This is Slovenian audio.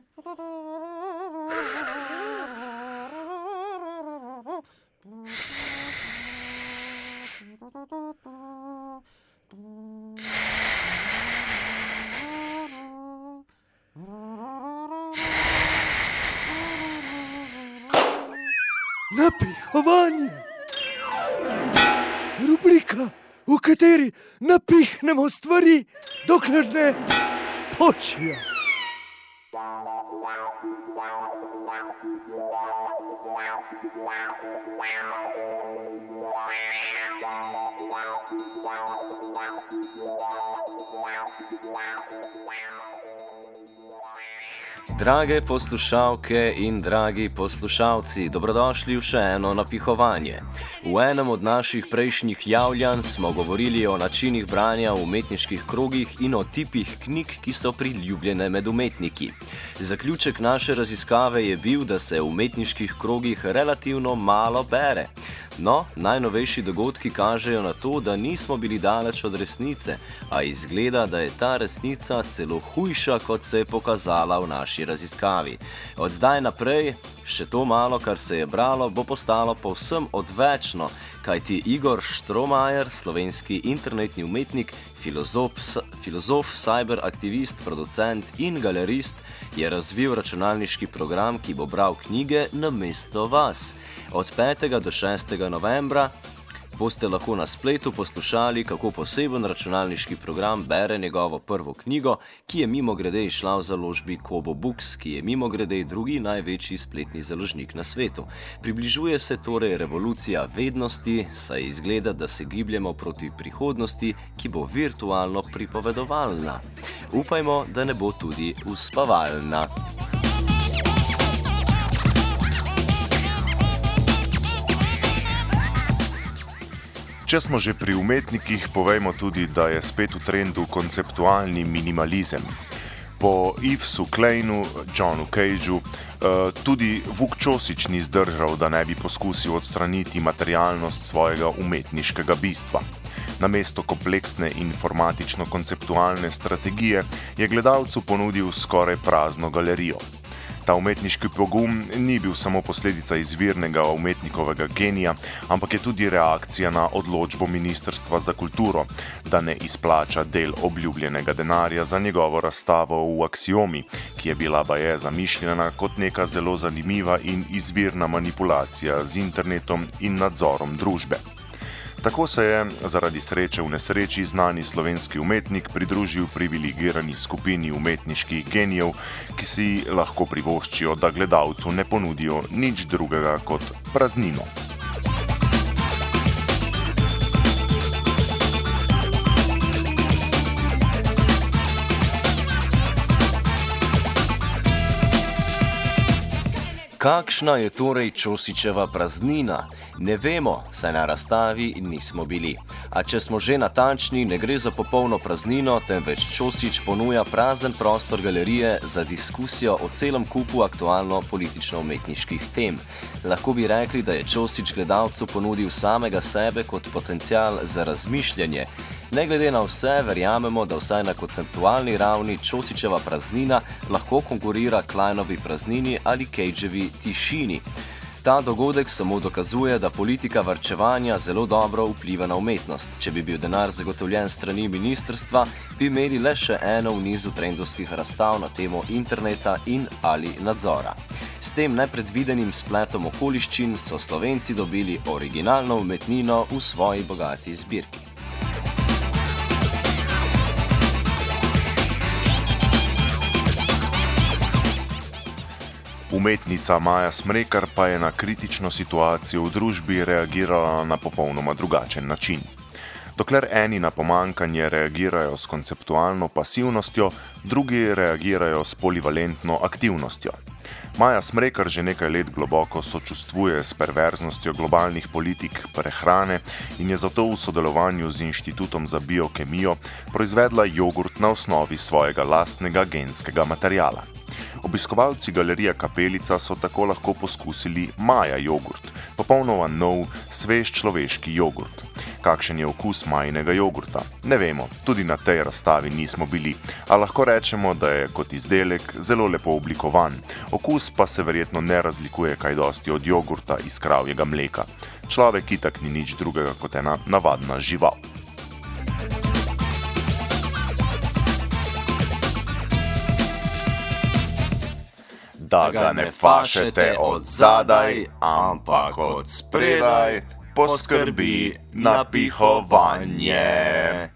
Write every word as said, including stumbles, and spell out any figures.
Napihovanje. Rubrika, v kateri napihnemo stvari, dokler ne počijo. Drage poslušalke in dragi poslušalci, dobrodošli v še eno napihovanje. V enem od naših prejšnjih javljanj smo govorili o načinih branja v umetniških krogih in o tipih knjig, ki so priljubljene med umetniki. Zaključek naše raziskave je bil, da se v umetniških krogih relativno malo bere. No, najnovejši dogodki kažejo na to, da nismo bili daleč od resnice, a izgleda, da je ta resnica celo hujša, kot se je pokazala v naši raziskavi. Od zdaj naprej, še to malo, kar se je bralo, bo postalo povsem odvečno, kajti Igor Štromajer, slovenski internetni umetnik, filozof, filozof, cyberaktivist, producent in galerist, je razvil računalniški program, ki bo bral knjige namesto vas. Od petega do šestega novembra boste lahko na spletu poslušali, kako poseben računalniški program bere njegovo prvo knjigo, ki je mimogrede izšla v založbi Kobo Books, ki je mimogrede drugi največji spletni založnik na svetu. Približuje se torej revolucija vednosti, saj izgleda, da se gibljemo proti prihodnosti, ki bo virtualno pripovedovalna. Upajmo, da ne bo tudi uspavalna. Če smo že pri umetnikih, povejmo tudi, da je spet v trendu konceptualni minimalizem. Po Ivesu Kleinu, Johnu Cageu, tudi Vuk Čosić ni zdržal, da ne bi poskusil odstraniti materialnost svojega umetniškega bistva. Namesto kompleksne informatično-konceptualne strategije je gledalcu ponudil skoraj prazno galerijo. Ta umetniški pogum ni bil samo posledica izvirnega umetnikovega genija, ampak je tudi reakcija na odločbo Ministrstva za kulturo, da ne izplača del obljubljenega denarja za njegovo razstavo v Aksiomi, ki je bila baje zamišljena kot neka zelo zanimiva in izvirna manipulacija z internetom in nadzorom družbe. Tako se je zaradi sreče v nesreči znani slovenski umetnik pridružil privilegirani skupini umetniških genijev, ki si lahko privoščijo, da gledalcu ne ponudijo nič drugega kot praznino. Kakšna je torej Čosićeva praznina? Ne vemo, saj na razstavi nismo bili. A če smo že natančni, ne gre za popolno praznino, temveč Čosić ponuja prazen prostor galerije za diskusijo o celem kupu aktualno politično-umetniških tem. Lahko bi rekli, da je Čosić gledalcu ponudil samega sebe kot potencial za razmišljanje. Ne glede na vse, verjamemo, da vsaj na konceptualni ravni Čosićeva praznina lahko konkurira Kleinovi praznini ali Cageovi tišini. Ta dogodek samo dokazuje, da politika varčevanja zelo dobro vpliva na umetnost. Če bi bil denar zagotovljen strani ministrstva, bi imeli le še eno v nizu trendovskih razstav na temo interneta in ali nadzora. S tem nepredvidenim spletom okoliščin so Slovenci dobili originalno umetnino v svoji bogati zbirki. Umetnica Maja Smrekar pa je na kritično situacijo v družbi reagirala na popolnoma drugačen način. Dokler eni na pomankanje reagirajo s konceptualno pasivnostjo, drugi reagirajo s polivalentno aktivnostjo. Maja Smrekar že nekaj let globoko sočustvuje s perverznostjo globalnih politik prehrane in je zato v sodelovanju z Inštitutom za biokemijo proizvedla jogurt na osnovi svojega lastnega genskega materiala. Obiskovalci galerije Kapelica so tako lahko poskusili Maja jogurt, popolnoma nov, svež človeški jogurt. Kakšen je okus majinega jogurta? Ne vemo, tudi na tej razstavi nismo bili, a lahko rečemo, da je kot izdelek zelo lepo oblikovan. Okus pa se verjetno ne razlikuje kaj dosti od jogurta iz kravjega mleka. Človek itak ni nič drugega kot ena navadna žival. Da ga ne fašete od zadaj, ampak od spredaj, poskrbi napihovanje.